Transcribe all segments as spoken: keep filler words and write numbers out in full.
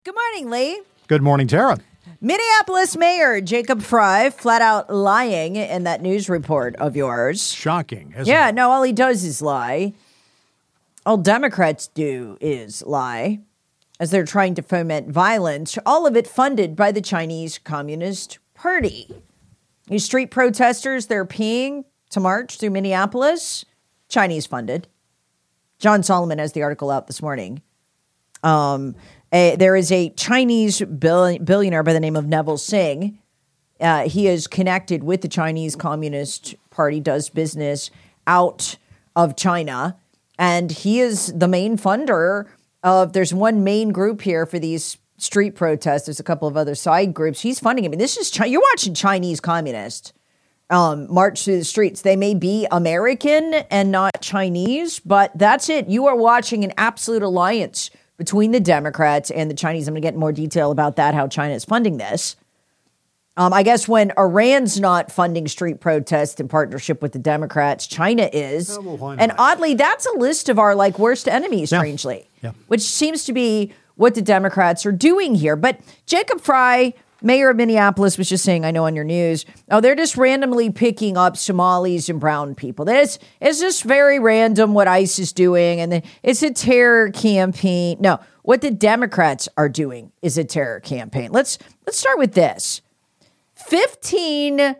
Good morning, Lee. Good morning, Tara. Minneapolis Mayor Jacob Frey flat out lying in that news report of yours. Shocking, isn't Yeah, it? no, all he does is lie. All Democrats do is lie as they're trying to foment violence, all of it funded by the Chinese Communist Party. These street protesters, they're peeing to march through Minneapolis, Chinese funded. John Solomon has the article out this morning. Um, a, there is a Chinese bill, billionaire by the name of Neville Singh. Uh, he is connected with the Chinese Communist Party, does business out of China. And he is the main funder of, there's one main group here for these street protests. There's a couple of other side groups. He's funding it. I mean, this is, China, you're watching Chinese communists um, march through the streets. They may be American and not Chinese, but that's it. You are watching an absolute alliance between the Democrats and the Chinese. I'm going to get more detail about that, how China is funding this. Um, I guess when Iran's not funding street protests in partnership with the Democrats, China is. Oh, well, why not? And oddly, that's a list of our like worst enemies, Yeah. strangely, Yeah. which seems to be what the Democrats are doing here. But Jacob Frey, mayor of Minneapolis, was just saying, I know on your news, oh, they're just randomly picking up Somalis and brown people. It's, it's just very random what ICE is doing, and it's a terror campaign. No, what the Democrats are doing is a terror campaign. Let's let's start with this. fifteen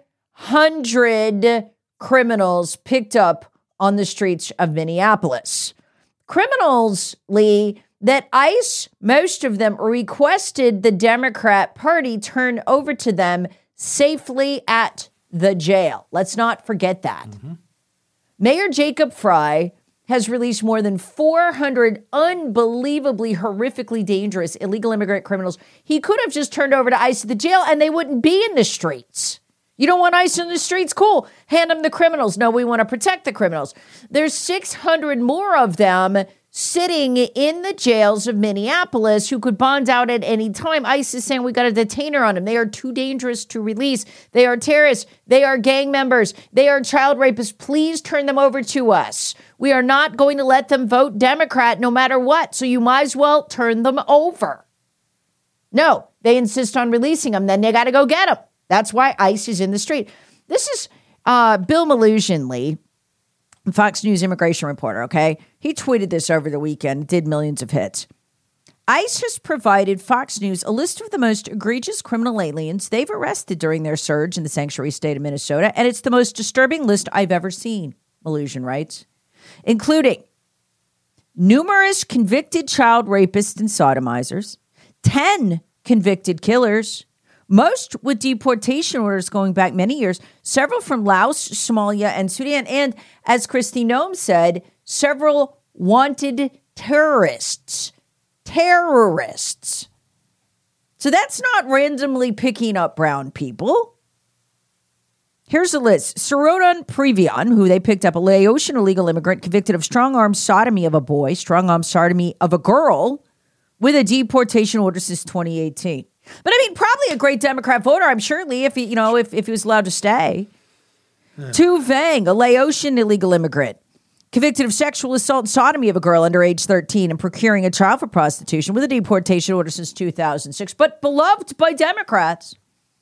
hundred criminals picked up on the streets of Minneapolis. Criminals, Lee, that ICE, most of them requested the Democrat Party turn over to them safely at the jail. Let's not forget that. Mm-hmm. Mayor Jacob Frey has released more than four hundred unbelievably, horrifically dangerous illegal immigrant criminals. He could have just turned over to ICE at the jail and they wouldn't be in the streets. You don't want ICE in the streets? Cool. Hand them the criminals. No, we want to protect the criminals. There's six hundred more of them sitting in the jails of Minneapolis who could bond out at any time. ICE is saying we got a detainer on them. They are too dangerous to release. They are terrorists. They are gang members. They are child rapists. Please turn them over to us. We are not going to let them vote Democrat no matter what. So you might as well turn them over. No, they insist on releasing them. Then they got to go get them. That's why ICE is in the street. This is uh, Bill Malugin, Lee, Fox News immigration reporter, okay? He tweeted this over the weekend, did millions of hits. ICE has provided Fox News a list of the most egregious criminal aliens they've arrested during their surge in the sanctuary state of Minnesota, and it's the most disturbing list I've ever seen, Malugin writes, including numerous convicted child rapists and sodomizers, ten convicted killers, most with deportation orders going back many years, several from Laos, Somalia, and Sudan, and, as Kristi Noem said, several wanted terrorists. Terrorists. So that's not randomly picking up brown people. Here's a list. Sarodan Previon, who they picked up, a Laotian illegal immigrant convicted of strong-arm sodomy of a boy, strong-arm sodomy of a girl, with a deportation order since twenty eighteen. But I mean, probably a great Democrat voter, I'm sure, Lee, if he, you know, if, if he was allowed to stay. Yeah. Tu Vang, a Laotian illegal immigrant, convicted of sexual assault and sodomy of a girl under age thirteen and procuring a child for prostitution with a deportation order since two thousand six, but beloved by Democrats.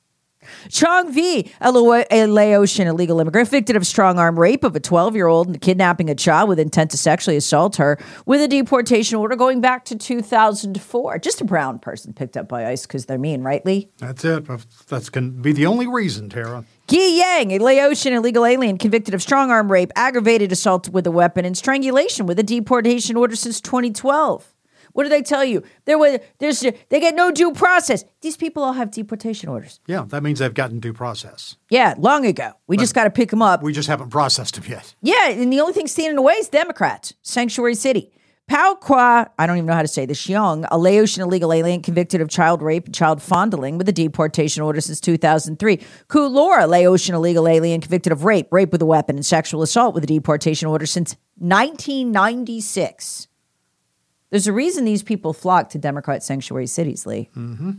Chong V, a, La- a Laotian illegal immigrant, convicted of strong-arm rape of a twelve-year-old and kidnapping a child with intent to sexually assault her with a deportation order going back to two thousand four. Just a brown person picked up by ICE because they're mean, right, Lee? That's it. That's going to be the only reason, Tara. Guy Yang, a Laotian illegal alien convicted of strong-arm rape, aggravated assault with a weapon, and strangulation with a deportation order since twenty twelve. What do they tell you? There was, there's, they get no due process. These people all have deportation orders. Yeah, that means they've gotten due process. Yeah, long ago. We but just got to pick them up. We just haven't processed them yet. Yeah, and the only thing standing in the way is Democrats. Sanctuary City. Pao Kwa, I don't even know how to say this, Xiong, a Laotian illegal alien convicted of child rape and child fondling with a deportation order since two thousand three. Ku Lora, Laotian illegal alien convicted of rape, rape with a weapon, and sexual assault with a deportation order since nineteen ninety-six. There's a reason these people flock to Democrat sanctuary cities, Lee. Mm-hmm.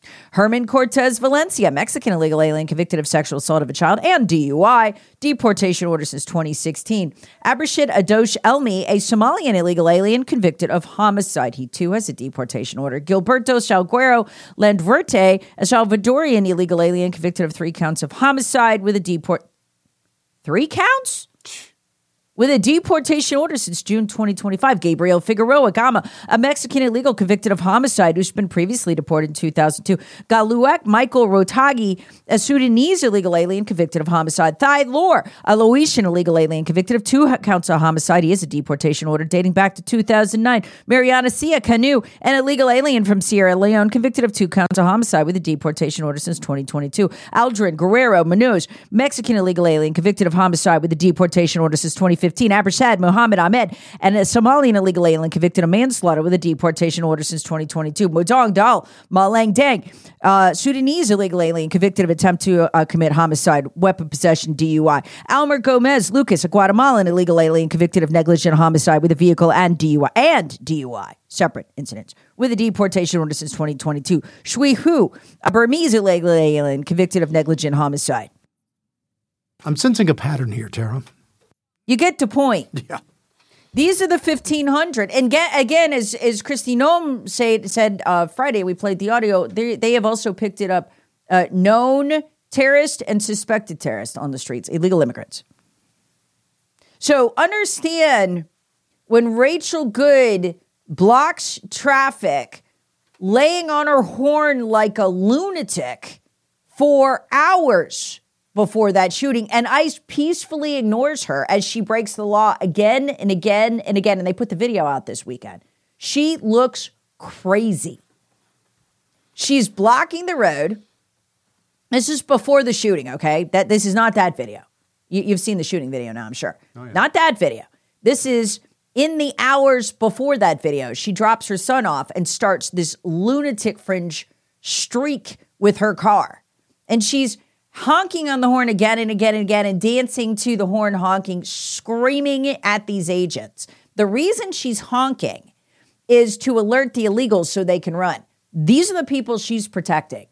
Herman Cortez Valencia, Mexican illegal alien convicted of sexual assault of a child and D U I, deportation order since twenty sixteen. Abirshid Adosh Elmi, a Somalian illegal alien convicted of homicide. He too has a deportation order. Gilberto Salguero Landverte, a Salvadorian illegal alien convicted of three counts of homicide with a deport... Three counts? With a deportation order since June twenty twenty-five. Gabriel Figueroa Gama, a Mexican illegal convicted of homicide who's been previously deported in two thousand two. Galuek Michael Rotagi, a Sudanese illegal alien convicted of homicide. Thai Lor, a Laotian illegal alien convicted of two counts of homicide. He has a deportation order dating back to two thousand nine. Mariana Sia Canu, an illegal alien from Sierra Leone convicted of two counts of homicide with a deportation order since twenty twenty-two. Aldrin Guerrero Munoz, Mexican illegal alien convicted of homicide with a deportation order since twenty fifteen. Abershad Mohammed Ahmed, and a Somalian illegal alien convicted of manslaughter with a deportation order since twenty twenty-two. Modong Dal Malang Deng, uh, Sudanese illegal alien convicted of attempt to uh, commit homicide, weapon possession, D U I. Almer Gomez Lucas, a Guatemalan illegal alien convicted of negligent homicide with a vehicle and D U I, and D U I, separate incidents, with a deportation order since twenty twenty-two. Shui Hu, a Burmese illegal alien convicted of negligent homicide. I'm sensing a pattern here, Tara. You get the point. Yeah. These are the fifteen hundred. And get, again, as, as Christy Noem said, said uh, Friday, we played the audio, they, they have also picked it up, uh, known terrorist and suspected terrorist on the streets, illegal immigrants. So understand, when Rachel Good blocks traffic, laying on her horn like a lunatic for hours before that shooting, and ICE peacefully ignores her as she breaks the law again and again and again. And they put the video out this weekend. She looks crazy. She's blocking the road. This is before the shooting, okay? That this is not that video. You, you've seen the shooting video now, I'm sure. Oh, yeah. Not that video. This is in the hours before that video. She drops her son off and starts this lunatic fringe streak with her car. And she's honking on the horn again and again and again and dancing to the horn honking, screaming at these agents. The reason she's honking is to alert the illegals so they can run. These are the people she's protecting.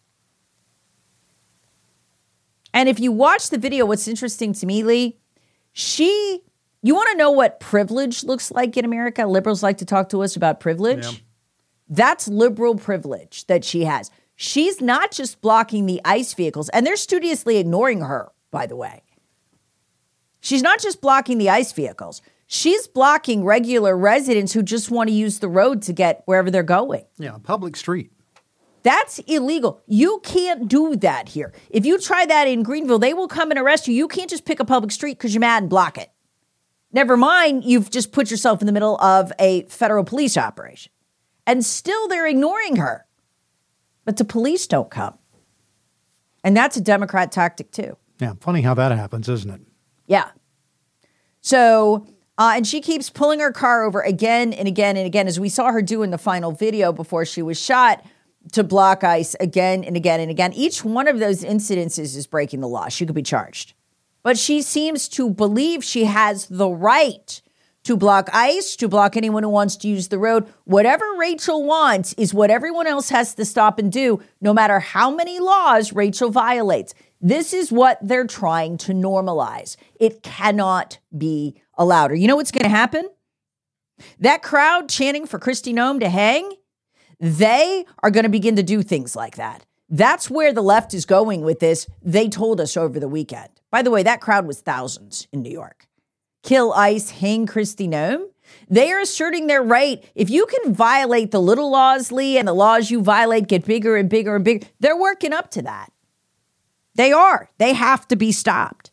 And if you watch the video, what's interesting to me, Lee, she, you want to know what privilege looks like in America? Liberals like to talk to us about privilege. Yeah. That's liberal privilege that she has. She's not just blocking the ICE vehicles, and they're studiously ignoring her, by the way. She's not just blocking the ICE vehicles. She's blocking regular residents who just want to use the road to get wherever they're going. Yeah, public street. That's illegal. You can't do that here. If you try that in Greenville, they will come and arrest you. You can't just pick a public street because you're mad and block it. Never mind, you've just put yourself in the middle of a federal police operation. And still they're ignoring her. But the police don't come. And that's a Democrat tactic, too. Yeah, funny how that happens, isn't it? Yeah. So, uh, and she keeps pulling her car over again and again and again, as we saw her do in the final video before she was shot, to block ICE again and again and again. Each one of those incidences is breaking the law. She could be charged. But she seems to believe she has the right to block ICE, to block anyone who wants to use the road. Whatever Rachel wants is what everyone else has to stop and do, no matter how many laws Rachel violates. This is what they're trying to normalize. It cannot be allowed. Or you know what's going to happen? That crowd chanting for Kristi Noem to hang, they are going to begin to do things like that. That's where the left is going with this. They told us over the weekend. By the way, that crowd was thousands in New York. Kill ICE, hang Kristi Noem. They are asserting their right. If you can violate the little laws, Lee, and the laws you violate get bigger and bigger and bigger, they're working up to that. They are. They have to be stopped.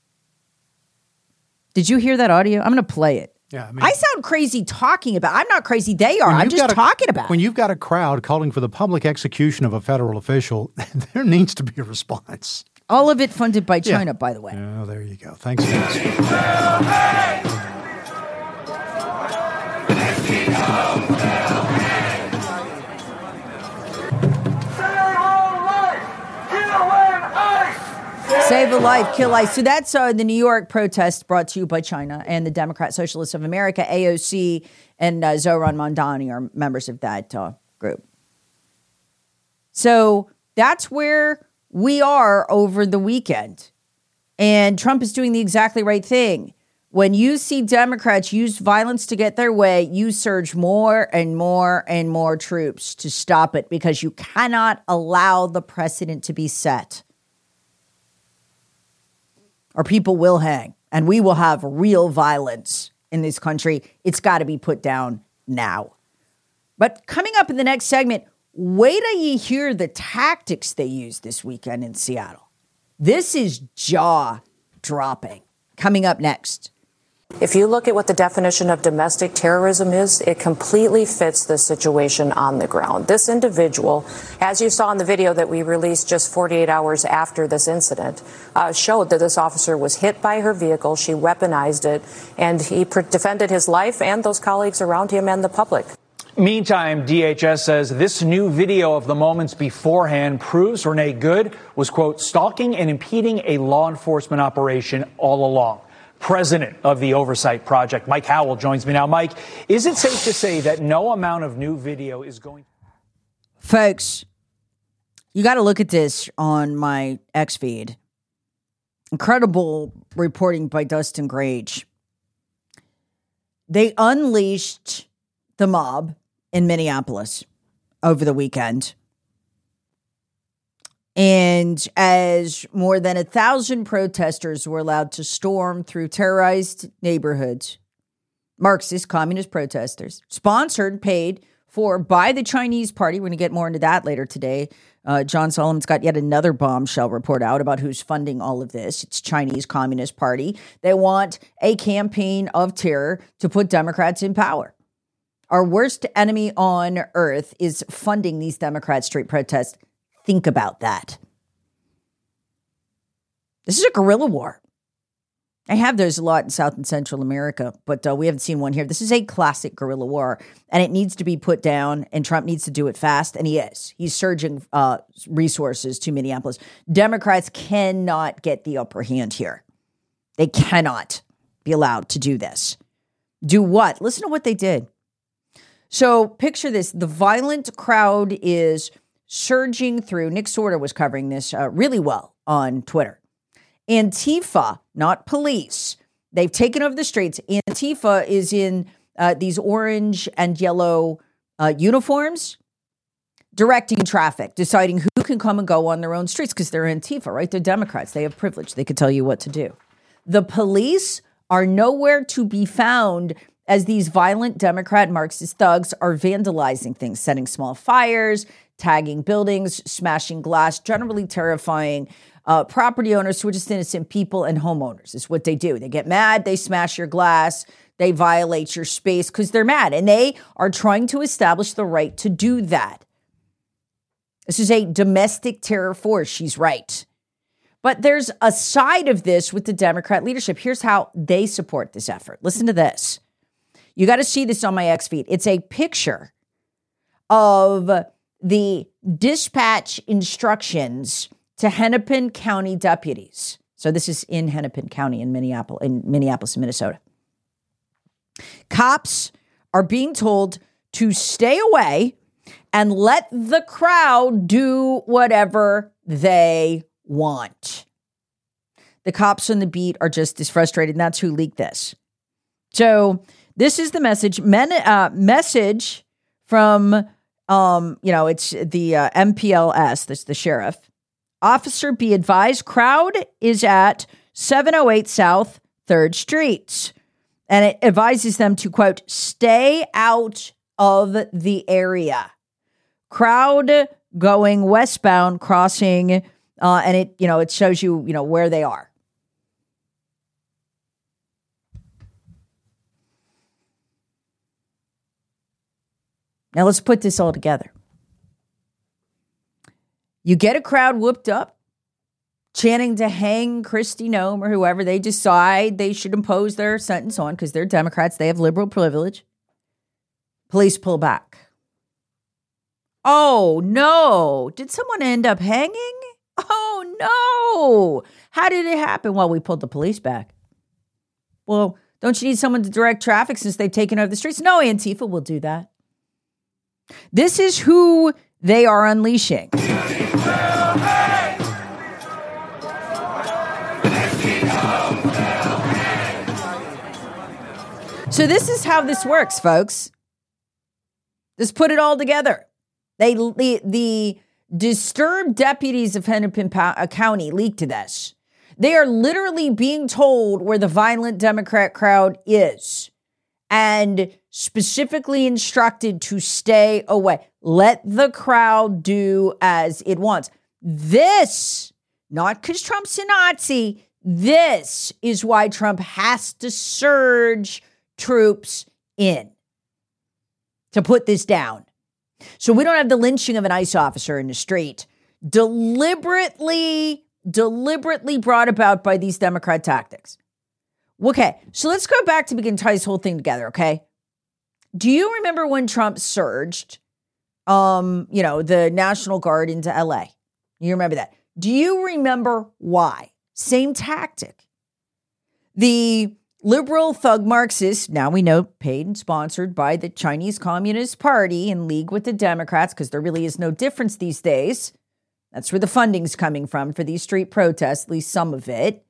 Did you hear that audio? I'm going to play it. Yeah, I, mean, I sound crazy talking about. I'm not crazy. They are. I'm just a, talking about. When you've got a crowd calling for the public execution of a federal official, there needs to be a response. All of it funded by China, yeah. by the way. Oh, there you go. Thanks, guys. Save a life, kill ICE. So that's uh, the New York protest brought to you by China and the Democrat Socialists of America, A O C, and uh, Zohran Mamdani are members of that uh, group. So that's where we are over the weekend. And Trump is doing the exactly right thing. When you see Democrats use violence to get their way, you surge more and more and more troops to stop it because you cannot allow the precedent to be set. Or people will hang and we will have real violence in this country. It's got to be put down now. But coming up in the next segment, wait till you hear the tactics they used this weekend in Seattle. This is jaw-dropping. Coming up next. If you look at what the definition of domestic terrorism is, it completely fits the situation on the ground. This individual, as you saw in the video that we released just forty-eight hours after this incident, uh, showed that this officer was hit by her vehicle. She weaponized it, and he pr- defended his life and those colleagues around him and the public. Meantime, D H S says this new video of the moments beforehand proves Renee Good was, quote, stalking and impeding a law enforcement operation all along. President of the Oversight Project, Mike Howell, joins me now. Mike, is it safe to say that no amount of new video is going to... Folks, you got to look at this on my X feed. Incredible reporting by Dustin Grage. They unleashed the mob in Minneapolis over the weekend. And as more than a thousand protesters were allowed to storm through terrorized neighborhoods, Marxist communist protesters, sponsored, paid for by the Chinese party. We're going to get more into that later today. Uh, John Solomon's got yet another bombshell report out about who's funding all of this. It's Chinese Communist Party. They want a campaign of terror to put Democrats in power. Our worst enemy on earth is funding these Democrat street protests. Think about that. This is a guerrilla war. I have those a lot in South and Central America, but uh, we haven't seen one here. This is a classic guerrilla war, and it needs to be put down, and Trump needs to do it fast, and he is. He's surging uh, resources to Minneapolis. Democrats cannot get the upper hand here. They cannot be allowed to do this. Do what? Listen to what they did. So picture this. The violent crowd is surging through. Nick Sorda was covering this uh, really well on Twitter. Antifa, not police. They've taken over the streets. Antifa is in uh, these orange and yellow uh, uniforms, directing traffic, deciding who can come and go on their own streets because they're Antifa, right? They're Democrats. They have privilege. They could tell you what to do. The police are nowhere to be found as these violent Democrat Marxist thugs are vandalizing things, setting small fires, tagging buildings, smashing glass, generally terrifying uh, property owners who are just innocent people and homeowners. Is what they do. They get mad, they smash your glass, they violate your space because they're mad, and they are trying to establish the right to do that. This is a domestic terror force. She's right. But there's a side of this with the Democrat leadership. Here's how they support this effort. Listen to this. You got to see this on my X feed. It's a picture of the dispatch instructions to Hennepin County deputies. So this is in Hennepin County in Minneapolis, in Minneapolis, Minnesota. Cops are being told to stay away and let the crowd do whatever they want. The cops on the beat are just as frustrated, and that's who leaked this. So this is the message. Men, uh, message from, um, you know, it's the uh, M P L S, that's the sheriff. Officer, be advised, crowd is at seven oh eight South third Street. And it advises them to, quote, stay out of the area. Crowd going westbound, crossing, uh, and it, you know, it shows you, you know, where they are. Now let's put this all together. You get a crowd whooped up, chanting to hang Kristi Noem or whoever they decide they should impose their sentence on because they're Democrats. They have liberal privilege. Police pull back. Oh, no. Did someone end up hanging? Oh, no. How did it happen? Well, we pulled the police back. Well, don't you need someone to direct traffic since they've taken over the streets? No, Antifa will do that. This is who they are unleashing. So this is how this works, folks. Just put it all together. They the, the disturbed deputies of Hennepin County leaked this. They are literally being told where the violent Democrat crowd is and specifically instructed to stay away. Let the crowd do as it wants. This, not because Trump's a Nazi, this is why Trump has to surge troops in to put this down. So we don't have the lynching of an ICE officer in the street, deliberately, deliberately brought about by these Democrat tactics. Okay, so let's go back to begin tie this whole thing together, okay? Do you remember when Trump surged, um, you know, the National Guard into L A? You remember that. Do you remember why? Same tactic. The liberal thug Marxists, now we know paid and sponsored by the Chinese Communist Party in league with the Democrats, because there really is no difference these days. That's where the funding's coming from for these street protests, at least some of it.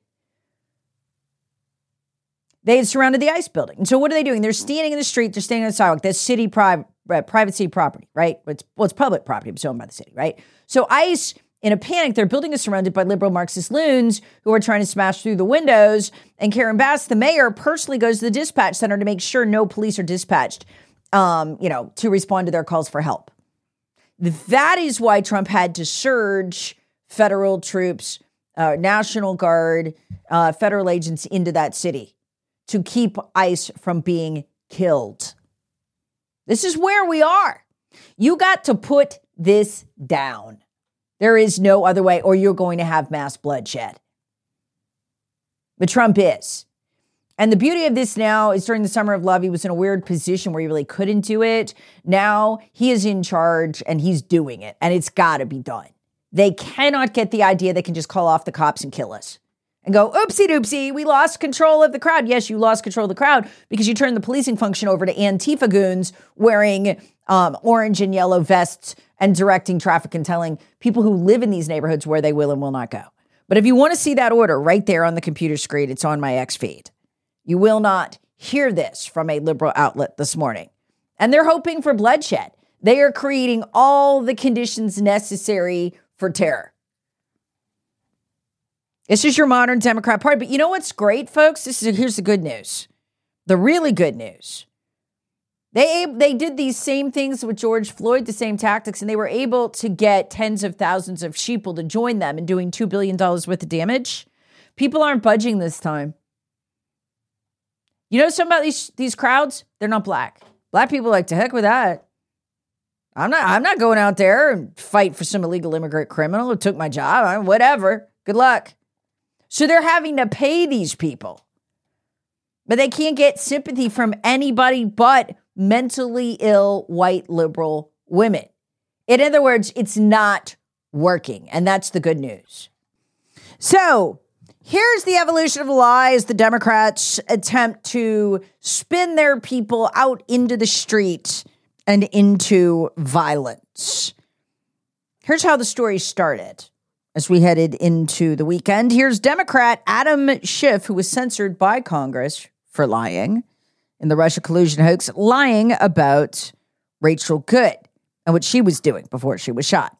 They had surrounded the ICE building. And so what are they doing? They're standing in the street. They're standing on the sidewalk. That's city private, uh, private city property, right? It's, well, it's public property. It's owned by the city, right? So ICE, in a panic, their building is surrounded by liberal Marxist loons who are trying to smash through the windows. And Karen Bass, the mayor, personally goes to the dispatch center to make sure no police are dispatched, um, you know, to respond to their calls for help. That is why Trump had to surge federal troops, uh, National Guard, uh, federal agents into that city to keep ICE from being killed. This is where we are. You got to put this down. There is no other way, or you're going to have mass bloodshed. But Trump is. And the beauty of this now is during the summer of love, he was in a weird position where he really couldn't do it. Now he is in charge and he's doing it, and it's got to be done. They cannot get the idea they can just call off the cops and kill us and go, oopsie doopsie, we lost control of the crowd. Yes, you lost control of the crowd because you turned the policing function over to Antifa goons wearing um, orange and yellow vests and directing traffic and telling people who live in these neighborhoods where they will and will not go. But if you want to see that order right there on the computer screen, it's on my X feed. You will not hear this from a liberal outlet this morning. And they're hoping for bloodshed. They are creating all the conditions necessary for terror. This is your modern Democrat Party. But you know what's great, folks? This is here's the good news. The really good news. They, they did these same things with George Floyd, the same tactics, and they were able to get tens of thousands of sheeple to join them in doing two billion dollars worth of damage. People aren't budging this time. You know something about these, these crowds? They're not black. Black people are like, to heck with that. I'm not, I'm not going out there and fight for some illegal immigrant criminal who took my job. I, whatever. Good luck. So they're having to pay these people. But they can't get sympathy from anybody but mentally ill white liberal women. In other words, it's not working. And that's the good news. So here's the evolution of the lie as the Democrats attempt to spin their people out into the street and into violence. Here's how the story started as we headed into the weekend. Here's Democrat Adam Schiff, who was censored by Congress for lying in the Russia collusion hoax, lying about Rachel Good and what she was doing before she was shot.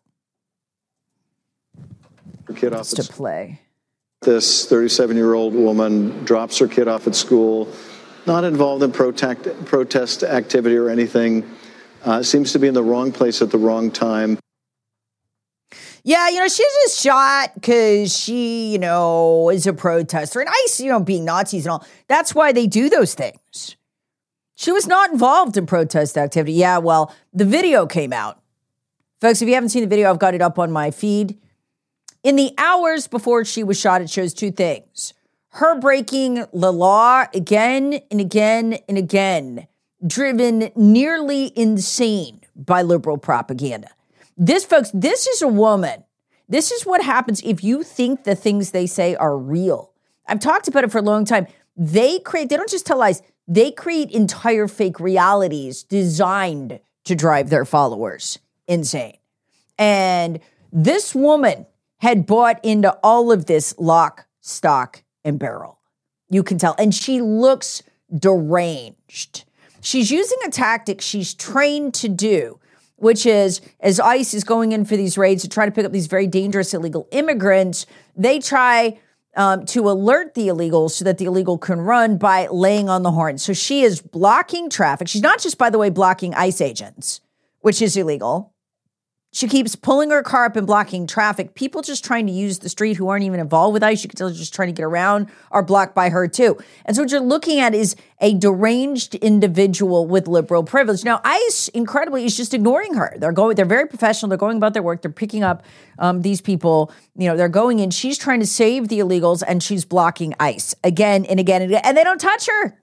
Her kid off to play. This thirty-seven-year-old woman drops her kid off at school, not involved in protest, protest activity or anything, uh, seems to be in the wrong place at the wrong time. Yeah, you know, she was just shot because she, you know, is a protester. And ICE, you know, being Nazis and all, that's why they do those things. She was not involved in protest activity. Yeah, well, the video came out. Folks, if you haven't seen the video, I've got it up on my feed. In the hours before she was shot, it shows two things. Her breaking the law again and again and again, driven nearly insane by liberal propaganda. This, folks, this is a woman. This is what happens if you think the things they say are real. I've talked about it for a long time. They create, they don't just tell lies. They create entire fake realities designed to drive their followers insane. And this woman had bought into all of this lock, stock, and barrel. You can tell. And she looks deranged. She's using a tactic she's trained to do, which is, as ICE is going in for these raids to try to pick up these very dangerous illegal immigrants, they try um, to alert the illegals so that the illegal can run by laying on the horn. So she is blocking traffic. She's not just, by the way, blocking ICE agents, which is illegal. She keeps pulling her car up and blocking traffic. People just trying to use the street who aren't even involved with ICE, you can tell they're just trying to get around, are blocked by her too. And so what you're looking at is a deranged individual with liberal privilege. Now, ICE, incredibly, is just ignoring her. They're going, they're very professional. They're going about their work. They're picking up um, these people. You know, they're going in. She's trying to save the illegals, and she's blocking ICE again and again and again, and they don't touch her.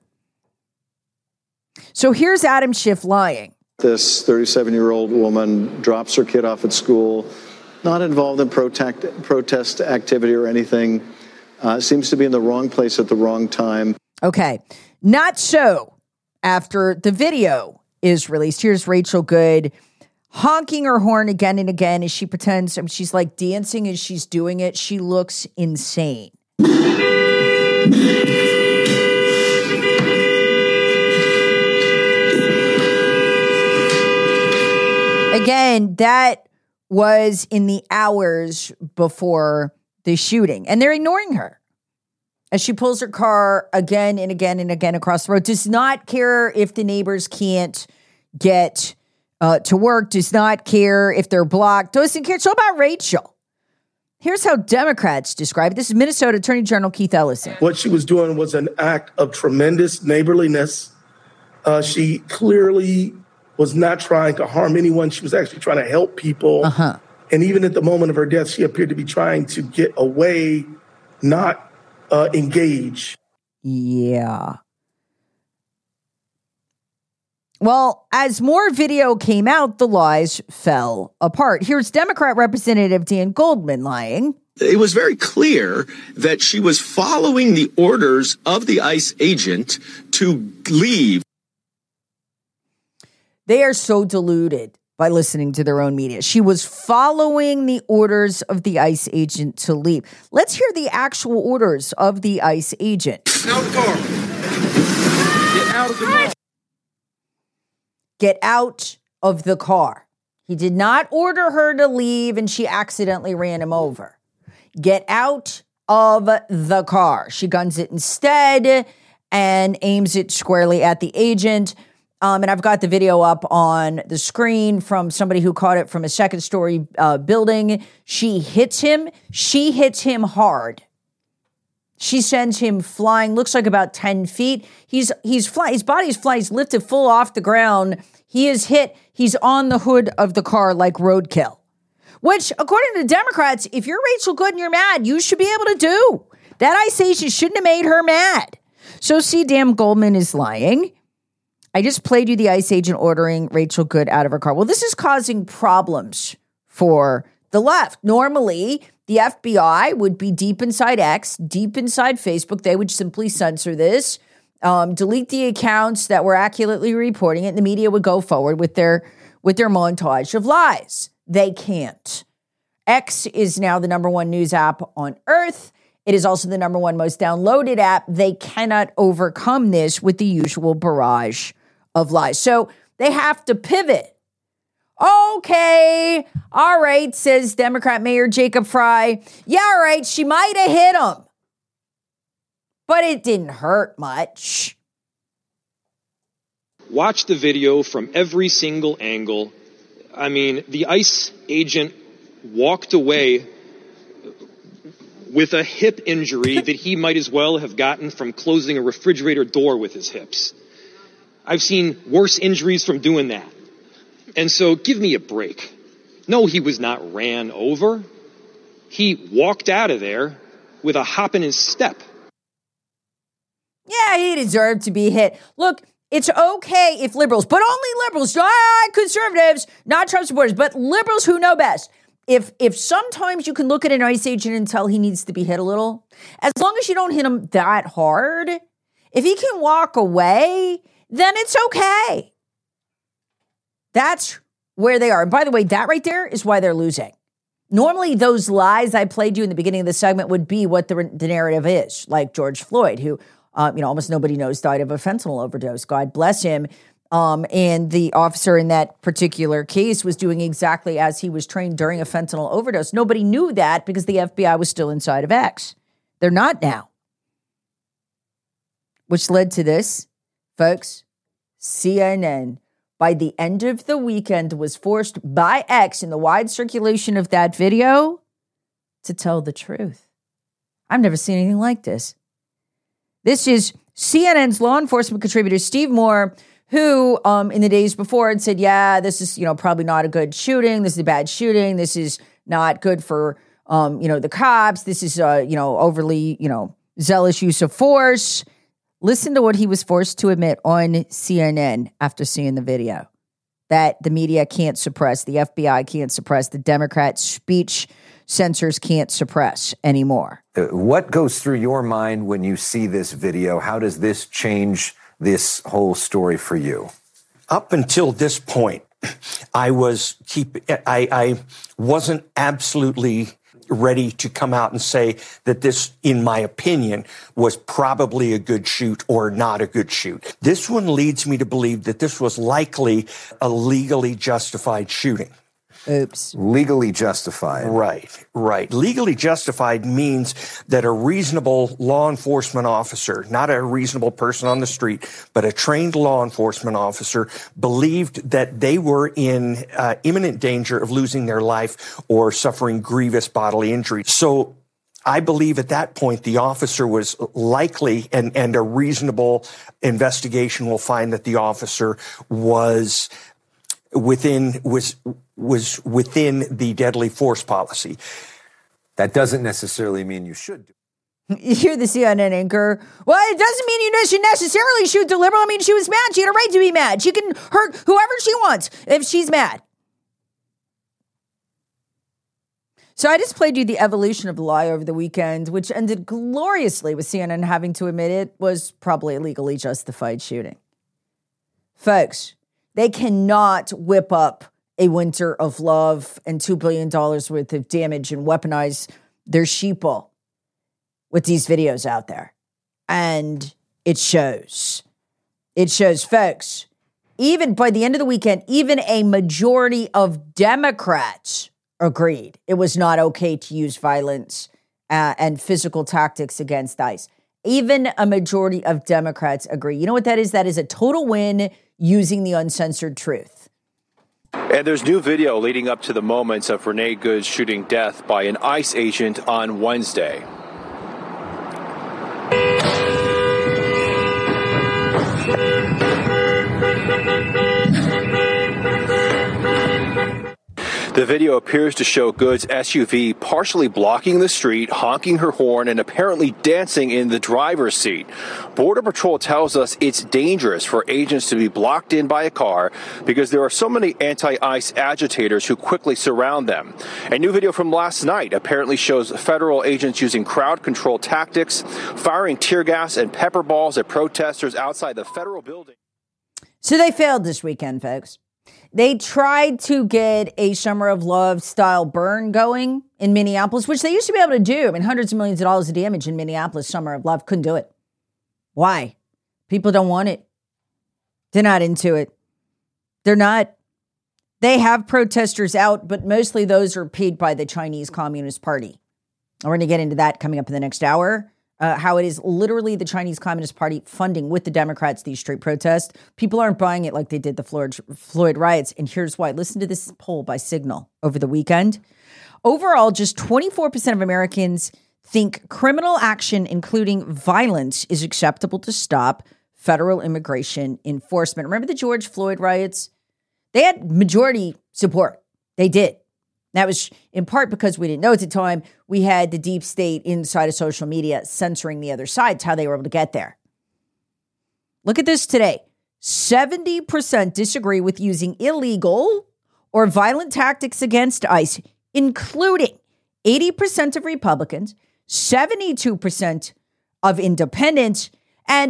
So here's Adam Schiff lying. This thirty-seven-year-old woman drops her kid off at school, not involved in protest, protest activity or anything, uh, seems to be in the wrong place at the wrong time. Okay, not so after the video is released. Here's Rachel Good honking her horn again and again as she pretends, I mean, she's like dancing as she's doing it. She looks insane. Again, that was in the hours before the shooting, and they're ignoring her as she pulls her car again and again and again across the road. Does not care if the neighbors can't get uh, to work, does not care if they're blocked, doesn't care. It's all about Rachel. Here's how Democrats describe it. This is Minnesota Attorney General Keith Ellison. What she was doing was an act of tremendous neighborliness. Uh, she clearly was not trying to harm anyone. She was actually trying to help people. Uh-huh. And even at the moment of her death, she appeared to be trying to get away, not uh, engage. Yeah. Well, as more video came out, the lies fell apart. Here's Democrat Representative Dan Goldman lying. It was very clear that she was following the orders of the ICE agent to leave. They are so deluded by listening to their own media. She was following the orders of the ICE agent to leave. Let's hear the actual orders of the ICE agent. Out of the car. Get out of the car. Get out of the car. He did not order her to leave, and she accidentally ran him over. Get out of the car. She guns it instead and aims it squarely at the agent. Um, and I've got the video up on the screen from somebody who caught it from a second story uh, building. She hits him. She hits him hard. She sends him flying, looks like about ten feet. He's he's flying. His body is flying. He's lifted full off the ground. He is hit. He's on the hood of the car like roadkill, which, according to the Democrats, if you're Rachel Good and you're mad, you should be able to do. That ICE agent shouldn't have made her mad. So see, Dan Goldman is lying. I just played you the ICE agent ordering Rachel Good out of her car. Well, this is causing problems for the left. Normally, the F B I would be deep inside X, deep inside Facebook. They would simply censor this, um, delete the accounts that were accurately reporting it, and the media would go forward with their with their montage of lies. They can't. X is now the number one news app on Earth. It is also the number one most downloaded app. They cannot overcome this with the usual barrage of lies. So they have to pivot. Okay, all right, says Democrat Mayor Jacob Frey. Yeah, all right, she might have hit him, but it didn't hurt much. Watch the video from every single angle. I mean, the ICE agent walked away with a hip injury that he might as well have gotten from closing a refrigerator door with his hips. I've seen worse injuries from doing that. And so give me a break. No, he was not ran over. He walked out of there with a hop in his step. Yeah, he deserved to be hit. Look, it's okay if liberals, but only liberals, not conservatives, not Trump supporters, but liberals who know best. If if sometimes you can look at an ICE agent and tell he needs to be hit a little, as long as you don't hit him that hard, if he can walk away, then it's okay. That's where they are. And by the way, that right there is why they're losing. Normally, those lies I played you in the beginning of the segment would be what the, the narrative is, like George Floyd, who, um, you know, almost nobody knows died of a fentanyl overdose. God bless him. Um, and the officer in that particular case was doing exactly as he was trained during a fentanyl overdose. Nobody knew that because the F B I was still inside of X. They're not now. Which led to this, folks. C N N, by the end of the weekend, was forced by X in the wide circulation of that video to tell the truth. I've never seen anything like this. This is C N N's law enforcement contributor, Steve Moore, who um, in the days before had said, yeah, this is, you know, probably not a good shooting. This is a bad shooting. This is not good for, um, you know, the cops. This is, uh, you know, overly, you know, zealous use of force. Listen to what he was forced to admit on C N N after seeing the video that the media can't suppress, the F B I can't suppress, the Democrat speech censors can't suppress anymore. Uh, what goes through your mind when you see this video? How does this change this whole story for you? Up until this point, I was keep I, I wasn't absolutely ready to come out and say that this, in my opinion, was probably a good shoot or not a good shoot. This one leads me to believe that this was likely a legally justified shooting. Oops. Legally justified. Right, right. Legally justified means that a reasonable law enforcement officer, not a reasonable person on the street, but a trained law enforcement officer, believed that they were in uh, imminent danger of losing their life or suffering grievous bodily injury. So I believe at that point the officer was likely, and, and a reasonable investigation will find that the officer was within was was within the deadly force policy. That doesn't necessarily mean you should do. You hear the C N N anchor. Well, it doesn't mean you should necessarily shoot deliberately. I mean, she was mad. She had a right to be mad. She can hurt whoever she wants if she's mad. So I just played you the evolution of the lie over the weekend, which ended gloriously with C N N having to admit it was probably a legally justified shooting. Folks, they cannot whip up a winter of love and two billion dollars worth of damage and weaponize their sheeple with these videos out there. And it shows. It shows, folks, even by the end of the weekend, even a majority of Democrats agreed it was not okay to use violence uh, and physical tactics against ICE. Even a majority of Democrats agree. You know what that is? That is a total win using the uncensored truth. And there's new video leading up to the moments of Renee Good's shooting death by an ICE agent on Wednesday. The video appears to show Good's S U V partially blocking the street, honking her horn, and apparently dancing in the driver's seat. Border Patrol tells us it's dangerous for agents to be blocked in by a car because there are so many anti-ICE agitators who quickly surround them. A new video from last night apparently shows federal agents using crowd control tactics, firing tear gas and pepper balls at protesters outside the federal building. So they failed this weekend, folks. They tried to get a Summer of Love style burn going in Minneapolis, which they used to be able to do. I mean, hundreds of millions of dollars of damage in Minneapolis, Summer of Love, couldn't do it. Why? People don't want it. They're not into it. They're not. They have protesters out, but mostly those are paid by the Chinese Communist Party. We're going to get into that coming up in the next hour. Uh, how it is literally the Chinese Communist Party funding with the Democrats these street protests. People aren't buying it like they did the Floyd, Floyd riots. And here's why. Listen to this poll by Signal over the weekend. Overall, just twenty-four percent of Americans think criminal action, including violence, is acceptable to stop federal immigration enforcement. Remember the George Floyd riots? They had majority support. They did. That was in part because we didn't know at the time we had the deep state inside of social media censoring the other side. It's how they were able to get there. Look at this today. seventy percent disagree with using illegal or violent tactics against ICE, including eighty percent of Republicans, seventy-two percent of independents, and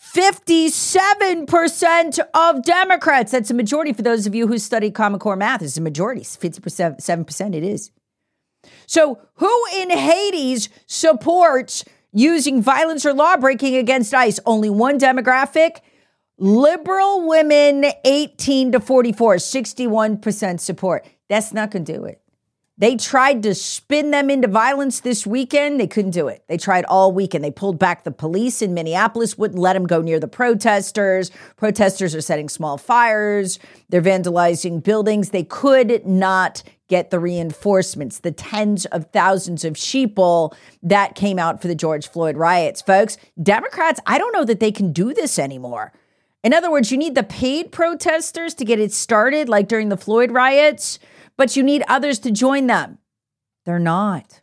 fifty-seven percent of Democrats. That's a majority for those of you who study Common Core math. It's a majority. fifty percent, seven percent it is. So who in Hades supports using violence or law breaking against ICE? Only one demographic. Liberal women eighteen to forty-four, sixty-one percent support. That's not going to do it. They tried to spin them into violence this weekend. They couldn't do it. They tried all weekend. They pulled back the police in Minneapolis, wouldn't let them go near the protesters. Protesters are setting small fires. They're vandalizing buildings. They could not get the reinforcements, the tens of thousands of sheeple that came out for the George Floyd riots. Folks, Democrats, I don't know that they can do this anymore. In other words, you need the paid protesters to get it started, like during the Floyd riots, but you need others to join them. They're not.